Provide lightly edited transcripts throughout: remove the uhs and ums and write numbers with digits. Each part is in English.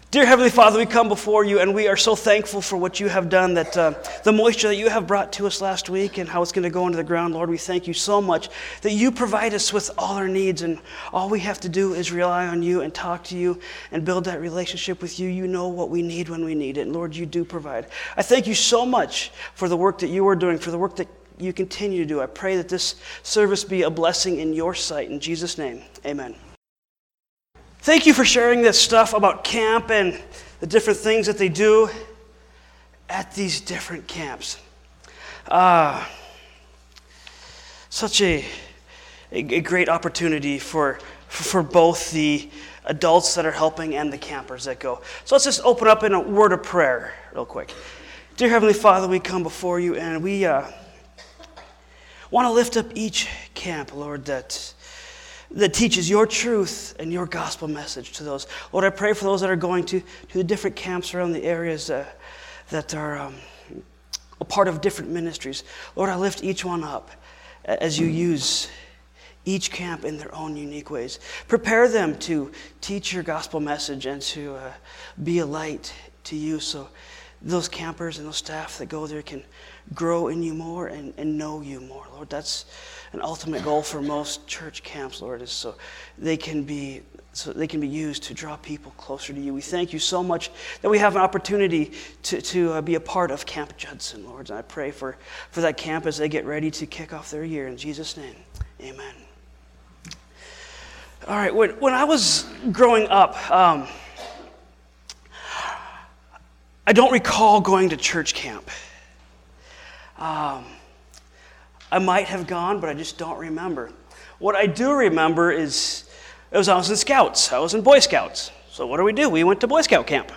Dear Heavenly Father, we come before you and we are so thankful for what you have done, that the moisture that you have brought to us last week and how it's going to go into the ground. Lord, we thank you so much that you provide us with all our needs, and all we have to do is rely on you and talk to you and build that relationship with you. You know what we need when we need it, and Lord, you do provide. I thank you so much for the work that you are doing, for the work that you continue to do. I pray that this service be a blessing in your sight. In Jesus' name, amen. Thank you for sharing this stuff about camp and the different things that they do at these different camps. Such a great opportunity for both the adults that are helping and the campers that go. So let's just open up in a word of prayer real quick. Dear Heavenly Father, we come before you and we want to lift up each camp, Lord, that teaches your truth and your gospel message to those. Lord, I pray for those that are going to the different camps around the areas that are a part of different ministries. Lord, I lift each one up as you use each camp in their own unique ways. Prepare them to teach your gospel message and to be a light to you, so those campers and those staff that go there can grow in you more and know you more. Lord, that's an ultimate goal for most church camps, Lord, is so they can be used to draw people closer to you. We thank you so much that we have an opportunity to be a part of Camp Judson, Lord. And I pray for that camp as they get ready to kick off their year. In Jesus' name, amen. All right, when I was growing up, I don't recall going to church camp. I might have gone, but I just don't remember. What I do remember is I was in Scouts. I was in Boy Scouts. So what do? We went to Boy Scout camp.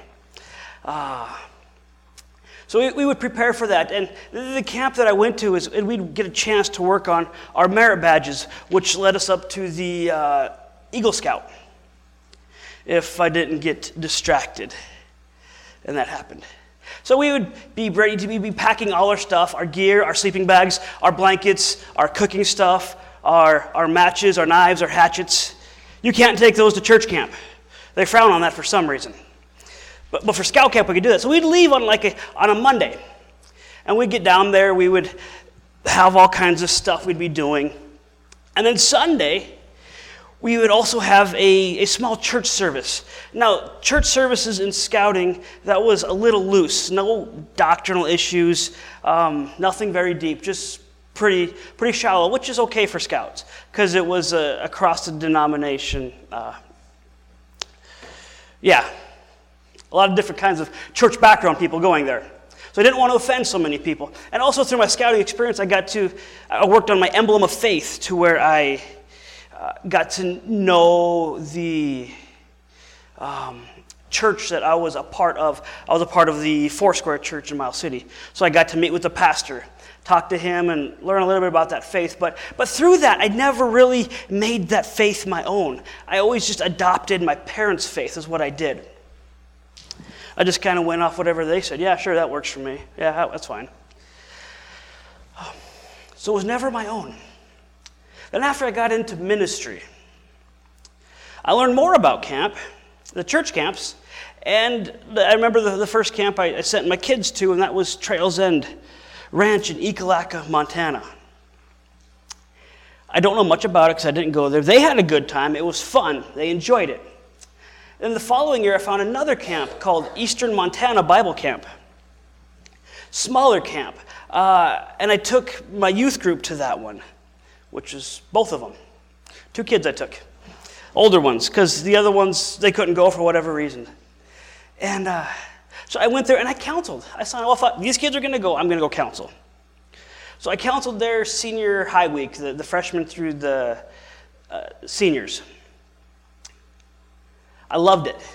So we would prepare for that. And the camp that I went to, we'd get a chance to work on our merit badges, which led us up to the Eagle Scout, if I didn't get distracted. And that happened. So we would be ready to be packing all our stuff, our gear, our sleeping bags, our blankets, our cooking stuff, our matches, our knives, our hatchets. You can't take those to church camp. They frown on that for some reason. But for scout camp, we could do that. So we'd leave on a Monday. And we'd get down there. We would have all kinds of stuff we'd be doing. And then Sunday, we would also have a small church service. Now, church services in scouting, that was a little loose. No doctrinal issues, nothing very deep, just pretty shallow, which is okay for scouts, because it was across the denomination. A lot of different kinds of church background people going there. So I didn't want to offend so many people. And also through my scouting experience, I worked on my emblem of faith, to where I got to know the church that I was a part of. I was a part of the Foursquare Church in Miles City. So I got to meet with the pastor, talk to him, and learn a little bit about that faith. But through that, I never really made that faith my own. I always just adopted my parents' faith is what I did. I just kind of went off whatever they said. Yeah, sure, that works for me. Yeah, that's fine. So it was never my own. Then after I got into ministry, I learned more about camp, the church camps, and I remember the first camp I sent my kids to, and that was Trails End Ranch in Ekalaka, Montana. I don't know much about it because I didn't go there. They had a good time. It was fun. They enjoyed it. Then the following year, I found another camp called Eastern Montana Bible Camp. Smaller camp. And I took my youth group to that one, which is both of them. 2 kids I took. Older ones, because the other ones, they couldn't go for whatever reason. And so I went there and I counseled. I said, well, if these kids are going to go, I'm going to go counsel. So I counseled their senior high week, the freshmen through the seniors. I loved it.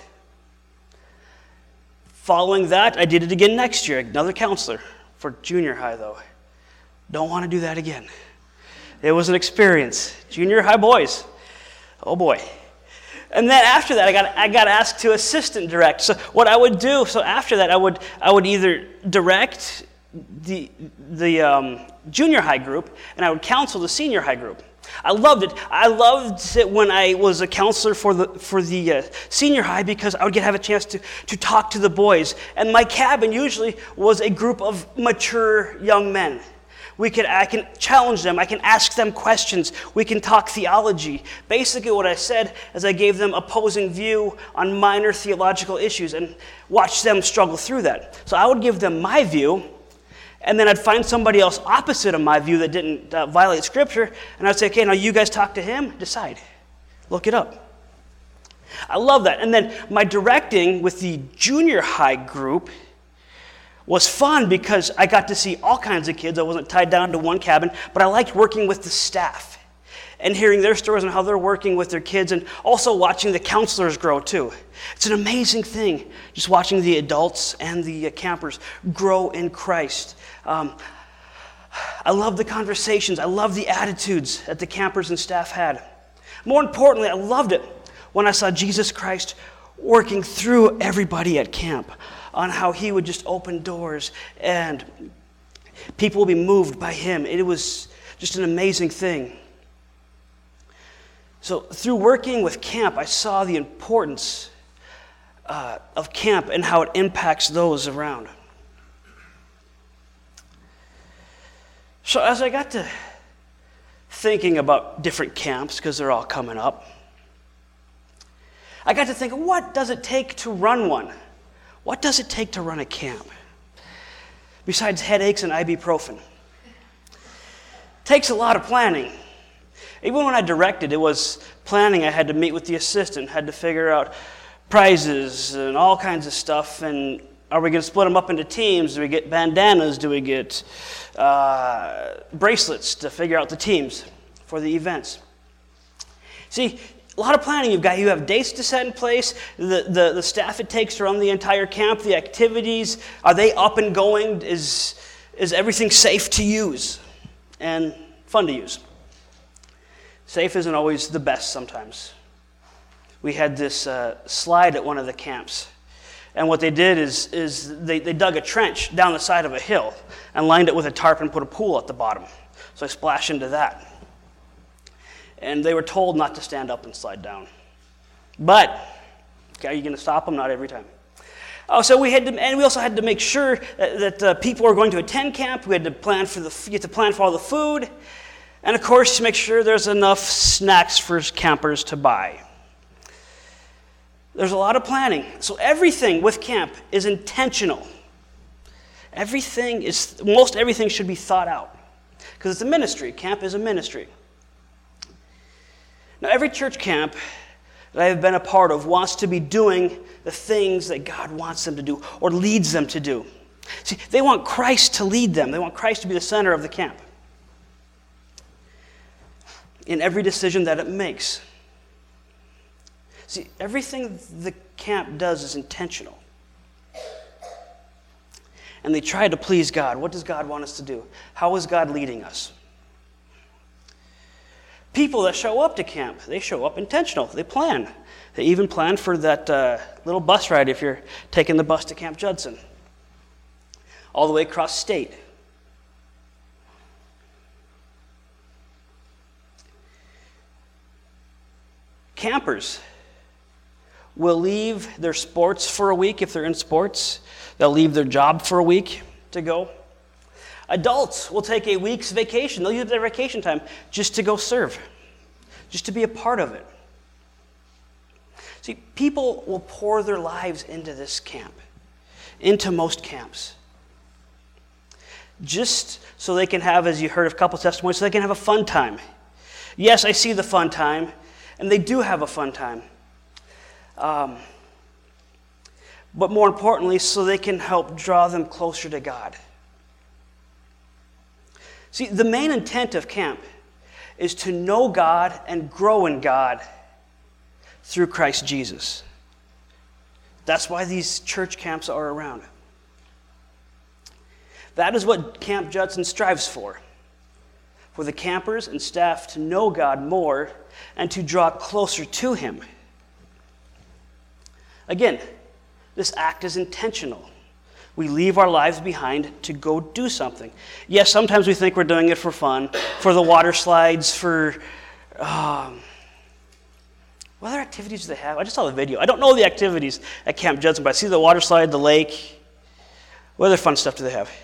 Following that, I did it again next year, another counselor for junior high, though. Don't want to do that again. It was an experience. Junior high boys. Oh boy. And then after that, I got asked to assistant direct. So what I would do, so after that, I would either direct the junior high group, and I would counsel the senior high group. I loved it. I loved it when I was a counselor for the senior high because I would have a chance to talk to the boys. And my cabin usually was a group of mature young men. I can challenge them. I can ask them questions. We can talk theology. Basically what I said is I gave them opposing view on minor theological issues and watched them struggle through that. So I would give them my view, and then I'd find somebody else opposite of my view that didn't violate Scripture, and I'd say, okay, now you guys talk to him, decide. Look it up. I love that. And then my directing with the junior high group was fun because I got to see all kinds of kids. I wasn't tied down to one cabin, but I liked working with the staff and hearing their stories on how they're working with their kids, and also watching the counselors grow too. It's an amazing thing, just watching the adults and the campers grow in Christ. I love the conversations. I love the attitudes that the campers and staff had. More importantly, I loved it when I saw Jesus Christ working through everybody at camp, on how he would just open doors and people would be moved by him. It was just an amazing thing. So through working with camp, I saw the importance of camp and how it impacts those around. So as I got to thinking about different camps, because they're all coming up, I got to think, what does it take to run one? What does it take to run a camp? Besides headaches and ibuprofen. It takes a lot of planning. Even when I directed, it was planning. I had to meet with the assistant, had to figure out prizes and all kinds of stuff. And are we going to split them up into teams? Do we get bandanas? Do we get bracelets to figure out the teams for the events? See, a lot of planning you've got. You have dates to set in place, the staff it takes to run the entire camp, the activities. Are they up and going? Is everything safe to use and fun to use? Safe isn't always the best sometimes. We had this slide at one of the camps, and what they did is they dug a trench down the side of a hill and lined it with a tarp and put a pool at the bottom. So I splashed into that. And they were told not to stand up and slide down. But, are you going to stop them? Not every time. So we also had to make sure that people were going to attend camp. We had to plan for all the food, and of course, to make sure there's enough snacks for campers to buy. There's a lot of planning. So everything with camp is intentional. Most everything should be thought out, because it's a ministry. Camp is a ministry. Now, every church camp that I have been a part of wants to be doing the things that God wants them to do or leads them to do. See, they want Christ to lead them. They want Christ to be the center of the camp in every decision that it makes. See, everything the camp does is intentional. And they try to please God. What does God want us to do? How is God leading us? People that show up to camp, they show up intentional. They plan. They even plan for that little bus ride if you're taking the bus to Camp Judson, all the way across state. Campers will leave their sports for a week if they're in sports. They'll leave their job for a week to go. Adults will take a week's vacation. They'll use their vacation time just to go serve, just to be a part of it. See, people will pour their lives into this camp, into most camps, just so they can have, as you heard of a couple testimonies, so they can have a fun time. Yes, I see the fun time, and they do have a fun time. But more importantly, so they can help draw them closer to God. See, the main intent of camp is to know God and grow in God through Christ Jesus. That's why these church camps are around. That is what Camp Judson strives for the campers and staff to know God more and to draw closer to Him. Again, this act is intentional. We leave our lives behind to go do something. Yes, sometimes we think we're doing it for fun, for the water slides, for... what other activities do they have? I just saw the video. I don't know the activities at Camp Judson, but I see the water slide, the lake. What other fun stuff do they have?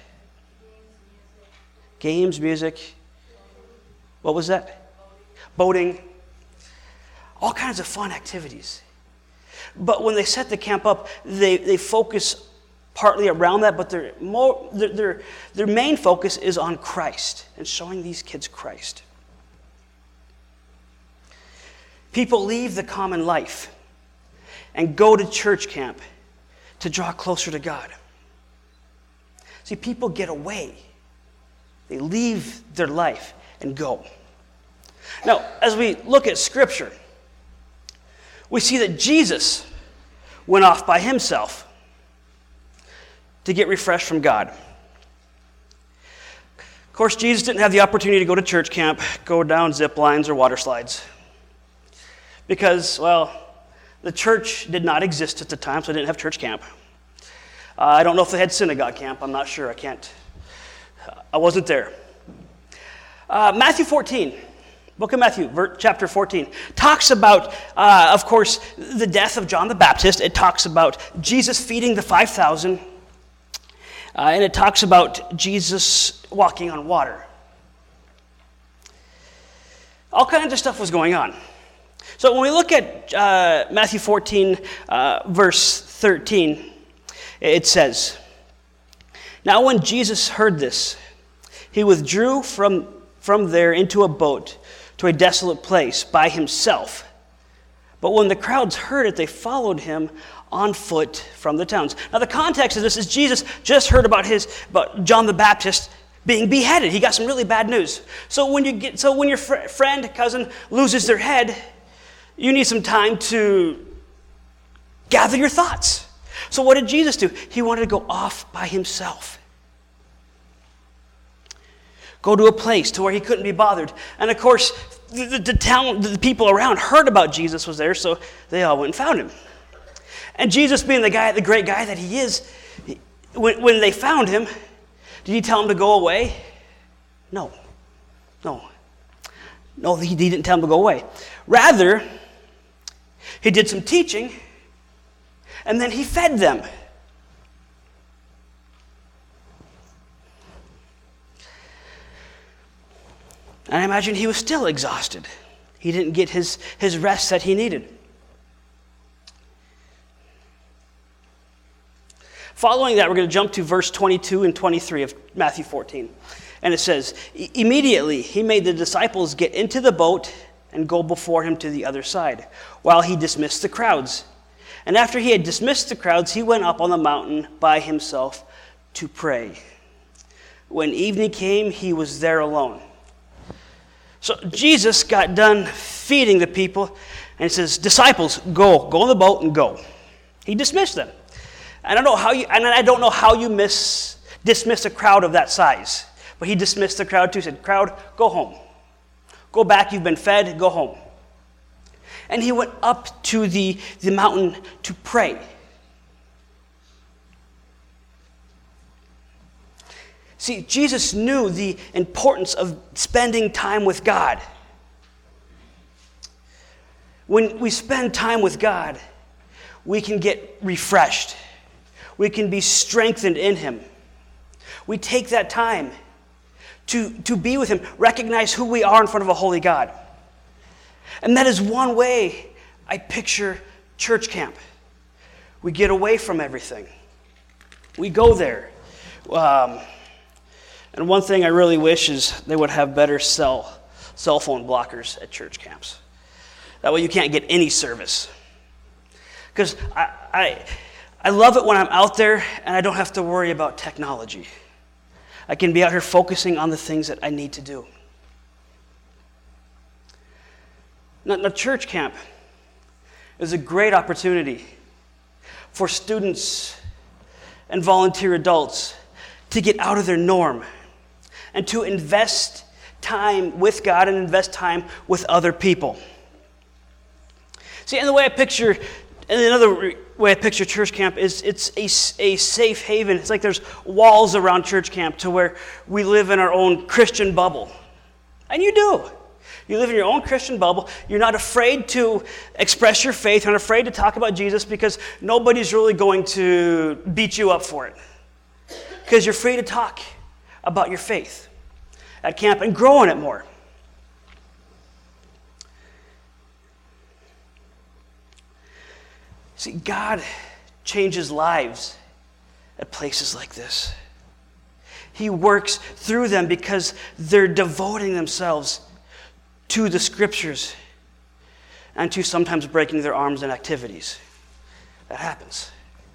Games, music. What was that? Boating. All kinds of fun activities. But when they set the camp up, they focus partly around that, but their main focus is on Christ and showing these kids Christ. People leave the common life and go to church camp to draw closer to God. See, people get away. They leave their life and go. Now, as we look at Scripture, we see that Jesus went off by himself to get refreshed from God. Of course, Jesus didn't have the opportunity to go to church camp, go down zip lines or water slides. Because, well, the church did not exist at the time, so they didn't have church camp. I don't know if they had synagogue camp. I'm not sure. I wasn't there. Matthew 14, book of Matthew, chapter 14, talks about, of course, the death of John the Baptist. It talks about Jesus feeding the 5,000, and it talks about Jesus walking on water. All kinds of stuff was going on. So when we look at Matthew 14, verse 13, it says, "Now when Jesus heard this, he withdrew from there into a boat to a desolate place by himself. But when the crowds heard it, they followed him on foot from the towns." Now the context of this is Jesus just heard about John the Baptist being beheaded. He got some really bad news. So when your friend, cousin loses their head, you need some time to gather your thoughts. So what did Jesus do? He wanted to go off by himself. Go to a place to where he couldn't be bothered. And of course, the people around heard about Jesus was there, so they all went and found him. And Jesus, being the great guy that he is, when they found him, did he tell them to go away? No, he didn't tell them to go away. Rather, he did some teaching, and then he fed them. And I imagine he was still exhausted. He didn't get his rest that he needed. Following that, we're going to jump to verse 22 and 23 of Matthew 14. And it says, "Immediately he made the disciples get into the boat and go before him to the other side, while he dismissed the crowds. And after he had dismissed the crowds, he went up on the mountain by himself to pray. When evening came, he was there alone." So Jesus got done feeding the people, and he says, "Disciples, go in the boat and go." He dismissed them. I don't know how you dismiss a crowd of that size, but he dismissed the crowd too. He said, "Crowd, go home. Go back, you've been fed, go home." And he went up to the mountain to pray. See, Jesus knew the importance of spending time with God. When we spend time with God, we can get refreshed. We can be strengthened in him. We take that time to be with him, recognize who we are in front of a holy God. And that is one way I picture church camp. We get away from everything. We go there. And one thing I really wish is they would have better cell phone blockers at church camps. That way you can't get any service. Because I love it when I'm out there and I don't have to worry about technology. I can be out here focusing on the things that I need to do. Now, church camp is a great opportunity for students and volunteer adults to get out of their norm and to invest time with God and invest time with other people. See, and the way I picture, and another way I picture church camp is it's a safe haven. It's like there's walls around church camp to where we live in our own Christian bubble. And you do. You live in your own Christian bubble. You're not afraid to express your faith. You're not afraid to talk about Jesus because nobody's really going to beat you up for it. Because you're free to talk about your faith at camp and grow in it more. See, God changes lives at places like this. He works through them because they're devoting themselves to the Scriptures and to sometimes breaking their arms in activities. That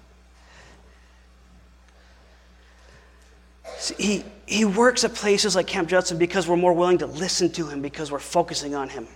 happens. See, he works at places like Camp Judson because we're more willing to listen to him, because we're focusing on him.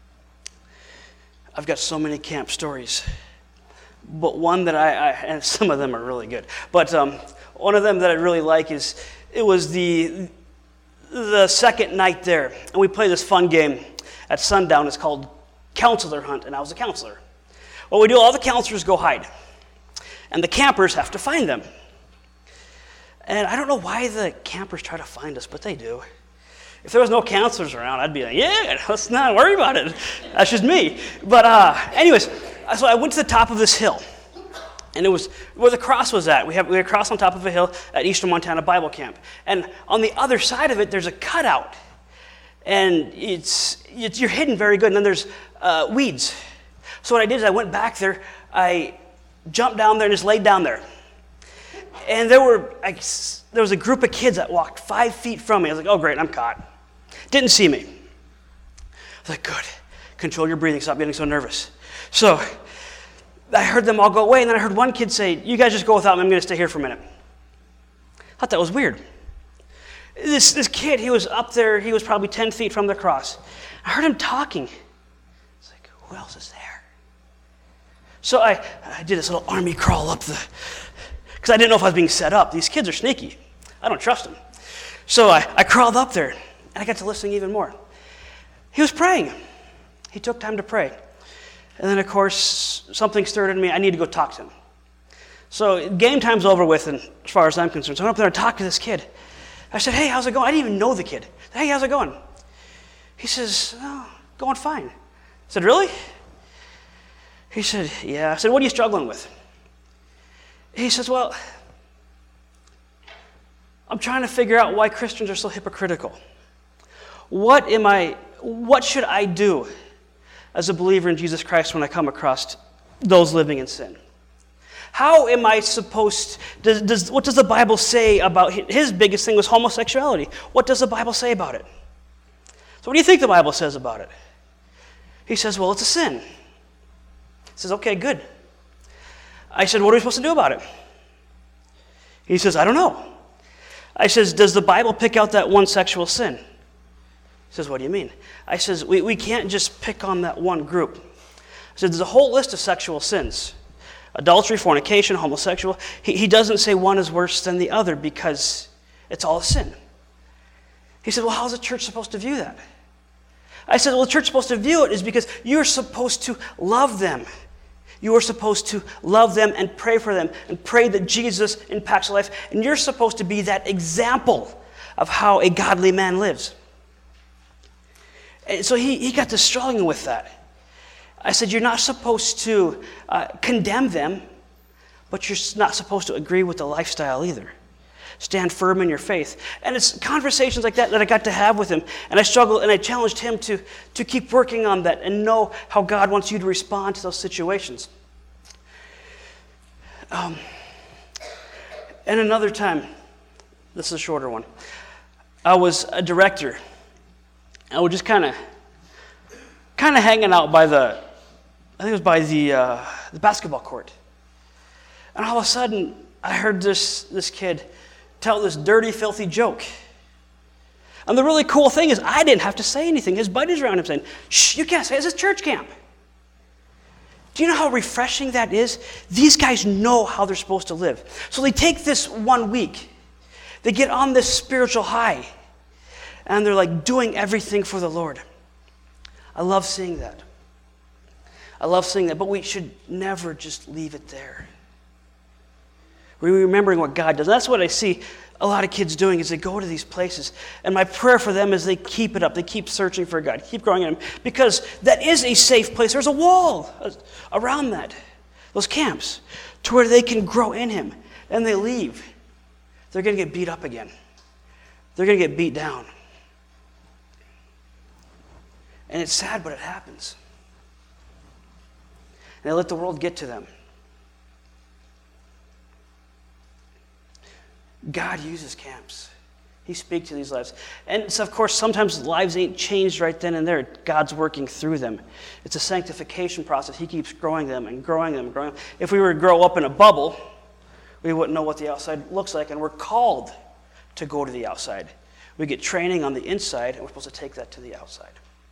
I've got so many camp stories. But one that and some of them are really good, but one of them that I really like is, it was the second night there, and we played this fun game at sundown. It's called Counselor Hunt, and I was a counselor. What we do, all the counselors go hide, and the campers have to find them. And I don't know why the campers try to find us, but they do. If there was no counselors around, I'd be like, yeah, let's not worry about it. That's just me. But anyways, so I went to the top of this hill, and it was where the cross was at. We had a cross on top of a hill at Eastern Montana Bible Camp. And on the other side of it, there's a cutout. And you're hidden very good, and then there's weeds. So what I did is I went back there, I jumped down there and just laid down there. And there was a group of kids that walked 5 feet from me. I was like, oh great, I'm caught. Didn't see me. I was like, good. Control your breathing, stop getting so nervous. So I heard them all go away, and then I heard one kid say, you guys just go without me, I'm going to stay here for a minute. I thought that was weird. This kid, he was up there, he was probably 10 feet from the cross. I heard him talking. I was like, who else is there? So I did this little army crawl up because I didn't know if I was being set up. These kids are sneaky. I don't trust them. So I crawled up there, and I got to listening even more. He was praying. He took time to pray. And then, of course, something stirred in me. I need to go talk to him. So game time's over with, and as far as I'm concerned. So I went up there and talked to this kid. I said, hey, how's it going? I didn't even know the kid. Hey, how's it going? He says, oh, going fine. I said, really? He said, yeah. I said, what are you struggling with? He says, well, I'm trying to figure out why Christians are so hypocritical. What should I do as a believer in Jesus Christ when I come across those living in sin? How am I supposed, what does the Bible say about, his biggest thing was homosexuality. What does the Bible say about it? So what do you think the Bible says about it? He says, well, it's a sin. He says, okay, good. I said, what are we supposed to do about it? He says, I don't know. I says, does the Bible pick out that one sexual sin? He says, what do you mean? I says, we can't just pick on that one group. I said, there's a whole list of sexual sins. Adultery, fornication, homosexual. He doesn't say one is worse than the other because it's all a sin. He said, well, how's the church supposed to view that? I said, well, the church is supposed to view it is because you're supposed to love them. You are supposed to love them and pray for them and pray that Jesus impacts life. And you're supposed to be that example of how a godly man lives. And so he got to struggling with that. I said, you're not supposed to condemn them, but you're not supposed to agree with the lifestyle either. Stand firm in your faith. And it's conversations like that I got to have with him. And I struggled and I challenged him to keep working on that and know how God wants you to respond to those situations. And another time, this is a shorter one, I was a director. I was just kind of hanging out by the basketball court. And all of a sudden, I heard this kid tell this dirty, filthy joke. And the really cool thing is I didn't have to say anything. His buddies around him saying, shh, you can't say it. This is church camp. Do you know how refreshing that is? These guys know how they're supposed to live. So they take this 1 week. They get on this spiritual high. And they're like doing everything for the Lord. I love seeing that. I love seeing that, but we should never just leave it there. We're remembering what God does. And that's what I see a lot of kids doing is they go to these places. And my prayer for them is they keep it up. They keep searching for God, keep growing in Him. Because that is a safe place. There's a wall around that, those camps, to where they can grow in Him. And they leave. They're going to get beat up again. They're going to get beat down. And it's sad, but it happens. And they let the world get to them. God uses camps. He speaks to these lives. And so, of course, sometimes lives ain't changed right then and there. God's working through them. It's a sanctification process. He keeps growing them and growing them and growing them. If we were to grow up in a bubble, we wouldn't know what the outside looks like, and we're called to go to the outside. We get training on the inside, and we're supposed to take that to the outside.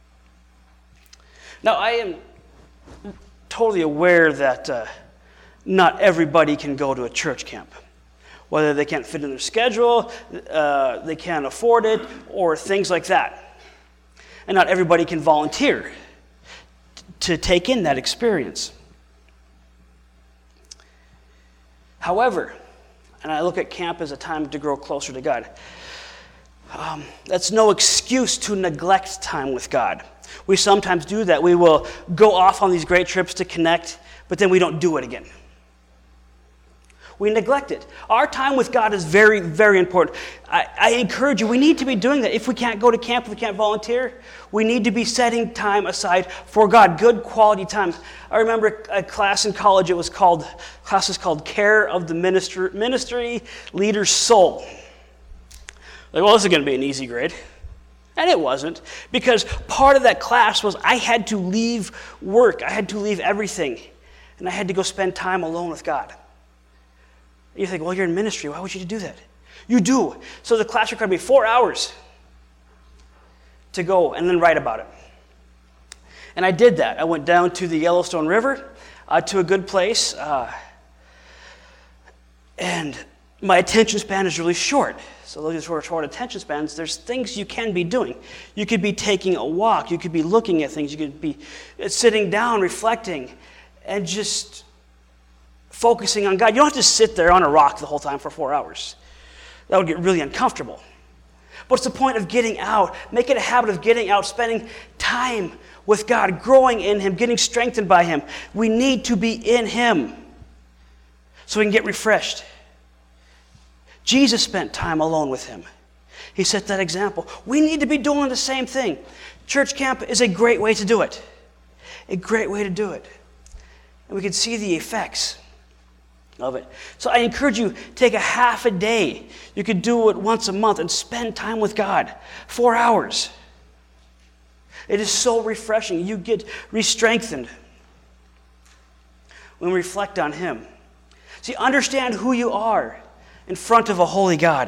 Now, I am totally aware that not everybody can go to a church camp. Whether they can't fit in their schedule, they can't afford it, or things like that. And not everybody can volunteer to take in that experience. However, and I look at camp as a time to grow closer to God, that's no excuse to neglect time with God. We sometimes do that. We will go off on these great trips to connect, but then we don't do it again. We neglect it. Our time with God is very, very important. I encourage you, we need to be doing that. If we can't go to camp, if we can't volunteer, we need to be setting time aside for God, good quality time. I remember a class in college, class is called Care of the Ministry Leader's Soul. Like, well, this is going to be an easy grade. And it wasn't, because part of that class was I had to leave work. I had to leave everything, and I had to go spend time alone with God. You think, well, you're in ministry. Why would you do that? You do. So the class required me 4 hours to go and then write about it. And I did that. I went down to the Yellowstone River, to a good place. And my attention span is really short. So those short attention spans, there's things you can be doing. You could be taking a walk. You could be looking at things. You could be sitting down, reflecting, and just focusing on God. You don't have to sit there on a rock the whole time for 4 hours. That would get really uncomfortable. But it's the point of getting out. Make it a habit of getting out, spending time with God, growing in Him, getting strengthened by Him. We need to be in Him so we can get refreshed. Jesus spent time alone with Him. He set that example. We need to be doing the same thing. Church camp is a great way to do it. A great way to do it. And we can see the effects of it. So I encourage you, take a half a day. You could do it once a month and spend time with God. 4 hours. It is so refreshing. You get re-strengthened when we reflect on Him. See, understand who you are in front of a holy God.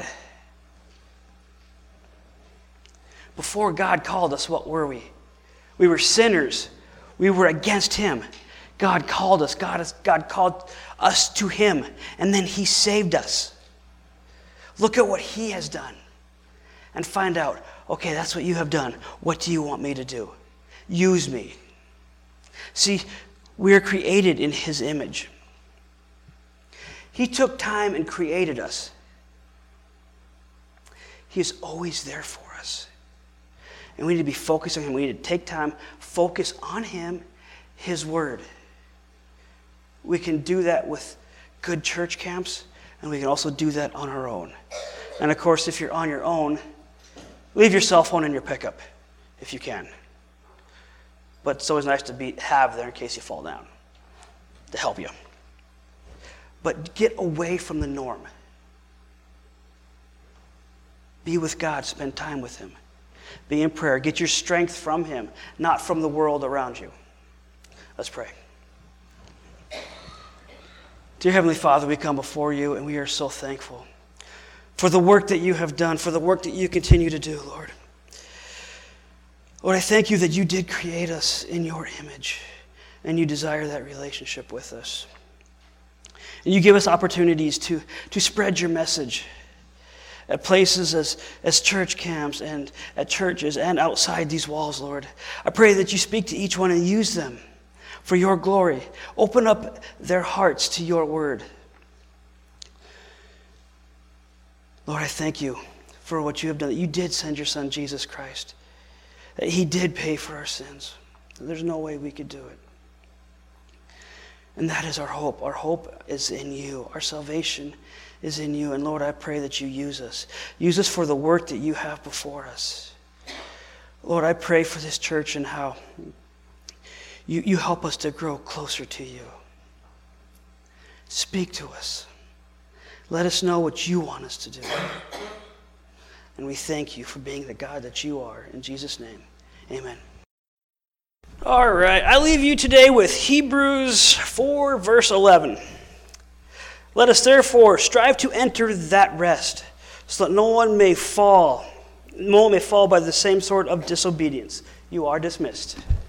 Before God called us, what were we? We were sinners. We were against Him. God called us. God called us to Him, and then He saved us. Look at what He has done and find out, okay, that's what you have done. What do you want me to do? Use me. See, we are created in His image. He took time and created us. He is always there for us. And we need to be focused on Him. We need to take time, focus on Him, His Word. We can do that with good church camps, and we can also do that on our own. And of course, if you're on your own, leave your cell phone in your pickup, if you can. But it's always nice to have there in case you fall down, to help you. But get away from the norm. Be with God, spend time with Him. Be in prayer. Get your strength from Him, not from the world around you. Let's pray. Dear Heavenly Father, we come before You, and we are so thankful for the work that You have done, for the work that You continue to do, Lord. Lord, I thank You that You did create us in Your image, and You desire that relationship with us. And You give us opportunities to spread Your message at places as church camps and at churches and outside these walls, Lord. I pray that You speak to each one and use them. for your glory. Open up their hearts to your word. Lord, I thank you for what you have done. That you did send your son, Jesus Christ. That he did pay for our sins. There's no way we could do it. And that is our hope. Our hope is in you. Our salvation is in you. And Lord, I pray that you use us. Use us for the work that you have before us. Lord, I pray for this church and how you help us to grow closer to you. Speak to us. Let us know what you want us to do. And we thank you for being the God that you are. In Jesus' name, amen. All right, I leave you today with Hebrews 4, verse 11. Let us therefore strive to enter that rest, so that no one may fall by the same sort of disobedience. You are dismissed.